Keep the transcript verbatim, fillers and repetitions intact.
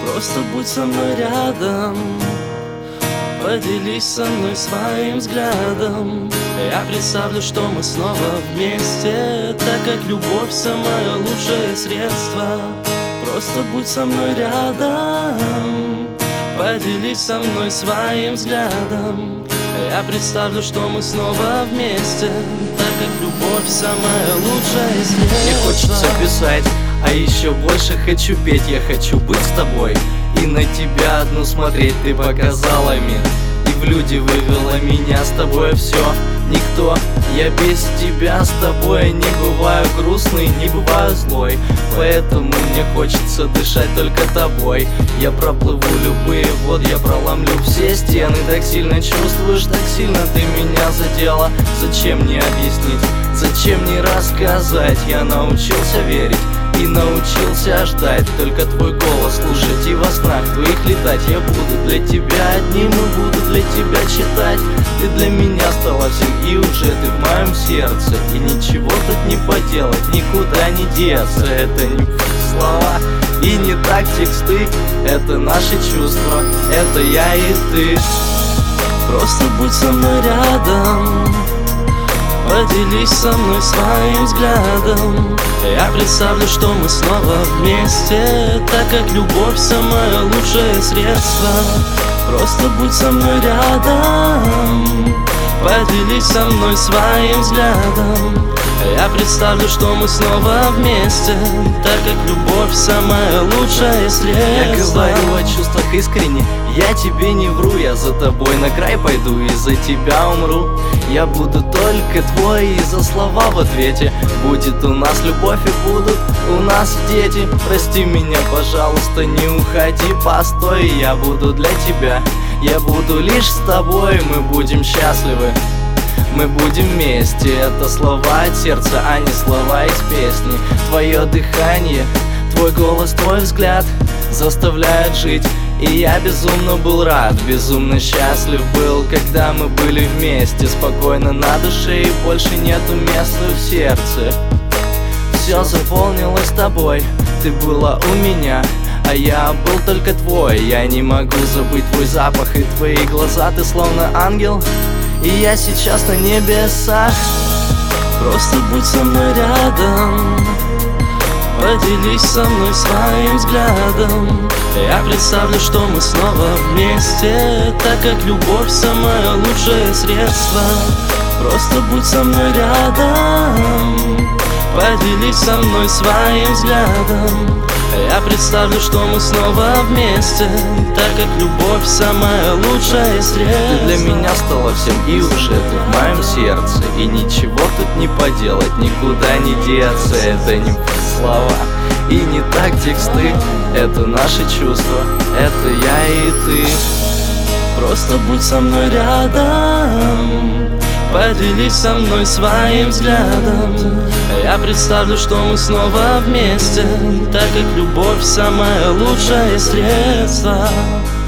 Просто будь со мной рядом, поделись со мной своим взглядом. Я представлю, что мы снова вместе, так как любовь самое лучшее средство. Просто будь со мной рядом, поделись со мной своим взглядом. Я представлю, что мы снова вместе, так как любовь самое лучшее средство. Мне хочется писать, а еще больше хочу петь. Я хочу быть с тобой и на тебя одну смотреть. Ты показала мир и в люди вывела меня. С тобой все, никто, я без тебя. С тобой не бываю грустный, не бываю злой. Поэтому мне хочется дышать только тобой. Я проплыву любые воды, я проломлю все стены. Так сильно чувствуешь, так сильно ты меня задела. Зачем мне объяснить, зачем мне рассказать? Я научился верить и научился ждать, только твой голос слушать и во снах твоих летать. Я буду для тебя одним и буду для тебя читать. Ты для меня стала всем, и уже ты в моем сердце. И ничего тут не поделать, никуда не деться. Это не слова и не так тексты, это наши чувства, это я и ты. Просто будь со мной рядом, поделись со мной своим взглядом. Я представлю, что мы снова вместе, так как любовь самое лучшее средство. Просто будь со мной рядом, поделись со мной своим взглядом. Я представлю, что мы снова вместе, так как любовь самое лучшее средство. Я говорю о чувствах искренне, я тебе не вру. Я за тобой на край пойду и за тебя умру. Я буду только твой, и за слова в ответе будет у нас любовь и будут у нас дети. Прости меня, пожалуйста, не уходи, постой. Я буду для тебя, я буду лишь с тобой. Мы будем счастливы, мы будем вместе. Это слова от сердца, а не слова из песни. Твое дыхание, твой голос, твой взгляд заставляют жить. И я безумно был рад, безумно счастлив был, когда мы были вместе. Спокойно на душе и больше нету места в сердце. Все заполнилось тобой, ты была у меня, а я был только твой. Я не могу забыть твой запах и твои глаза. Ты словно ангел, и я сейчас на небесах. Просто будь со мной рядом, поделись со мной своим взглядом. Я представлю, что мы снова вместе, так как любовь самое лучшее средство. Просто будь со мной рядом, поделись со мной своим взглядом. Я представлю, что мы снова вместе, так как любовь самое лучшее средство. Ты для меня стала всем, и уже ты в моем сердце. И ничего тут не поделать, никуда не деться. Это не слова и не так тексты, это наши чувства, это я и ты. Просто будь со мной рядом, поделись со мной своим взглядом. Я представлю, что мы снова вместе, так как любовь самое лучшее средство.